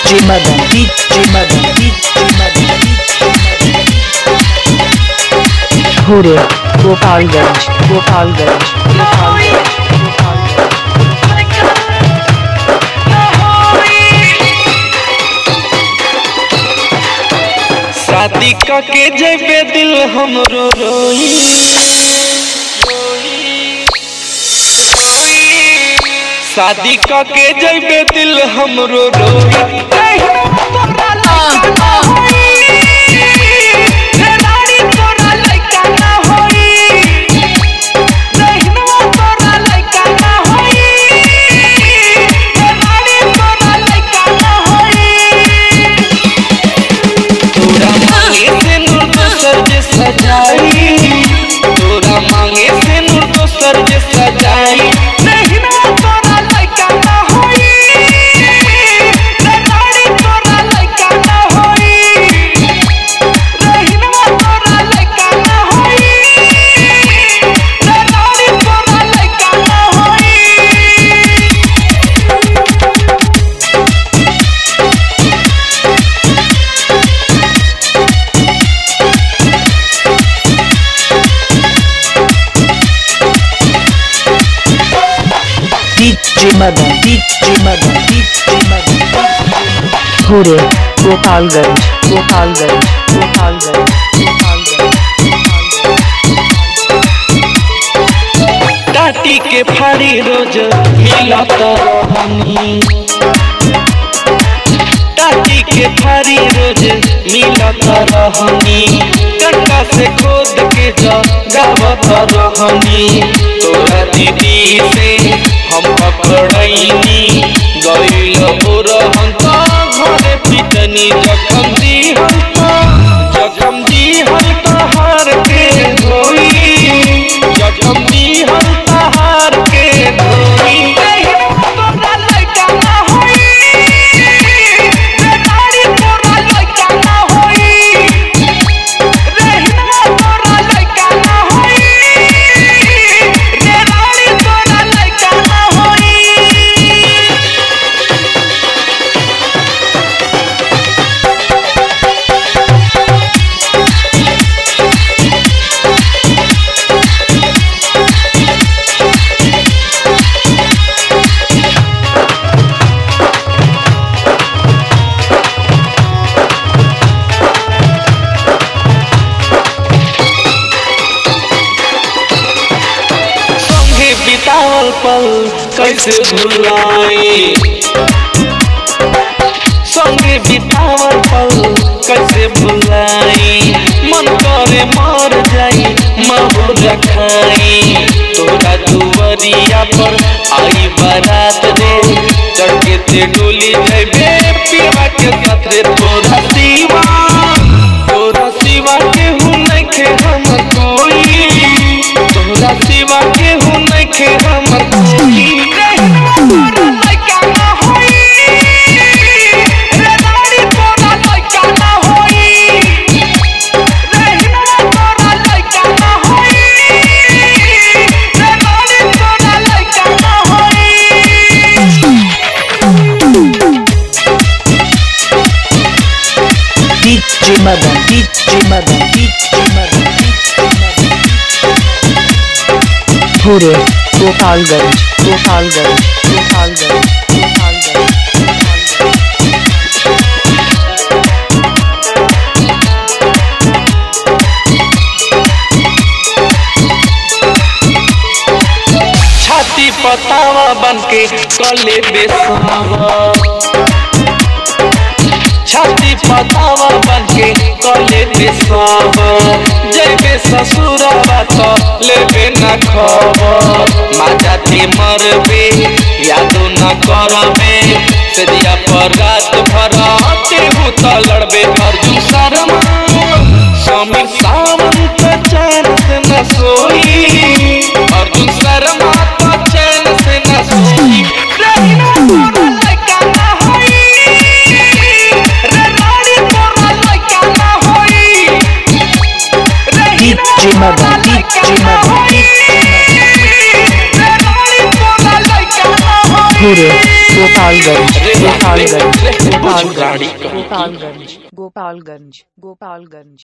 DJ Madan, DJ Madan, DJ Madan, Hure, Gopalganj, Gopalganj, Gopalganj, शादी के जेबे दिल हमरो रोई शादी के जेबे दिल हमरो रोई तोरा मांगे से नूर दोसर जे सजाई नहीं ना तोरा लइका ना होई रे रानी तोरा लइका ना होई नहीं ना तोरा लइका ना होई रे रानी तोरा लइका ना होई DJ Madan, DJ Madan, DJ Madan, Hure, Gopalganj, Gopalganj, Gopalganj, Gopalganj, टाटी के फाड़ी रोज मिलत रहनी टाटी के फाड़ी रोज मिलत रहनी कंटा से खोद के जगावत रहनी तोरा दीदी से हम पकड़ैनी गइल बुरहन त घरे पिटनी जखम दीहल तहार के धोई जखम दीहल तहार के धोई तोरा लइका ना होई रे रानी तोरा लइका ना होई रेहिना तोरा लइका ना होई रे रानी तोरा लइका ना होई बितावल पल कैसे भुलाई संगे बितावल पल कैसे भुलाई मन करे मर जाई महुर खाई तोरा दुवरिया पर आई बारात रे चढ़के ते डोली जाबे पीवा के साथ रे तोरा सिवा के हूँ नइखे हमर कोई तोरा सिवा के हूँ नइखे हमर कोई तोरा लइका ना होई रे रानी तोरा लइका ना होई रेहिना तोरा लइका ना होई रे रानी तोरा लइका ना होई DJ Madan, DJ Madan, DJ Madan, Hure, Gopalganj, Gopalganj, Gopalganj, Gopalganj, छाती पतावा बनके कले बेसावा छाती पतावा बनके कले बेसावा जैबे ससुरवा तो लेबे न खबर माजाती मरबे यादो न करबे सदिया पर रात भर तेहू तो लड़बे अर्जुन शर्मा समीर सावंत चैन से न सोई अर्जुन शर्मा तो चैन से न सोई रेहिना तोरा लइका ना होई रे रानी तोरा लइका ना होई DJ Madan, DJ Madan, रे रानी तोरा लइका ना होई Hure, गोपालगंज रे गोपालगंज रे गोपालगंज गाड़ी का गोपालगंज गोपालगंज गोपालगंज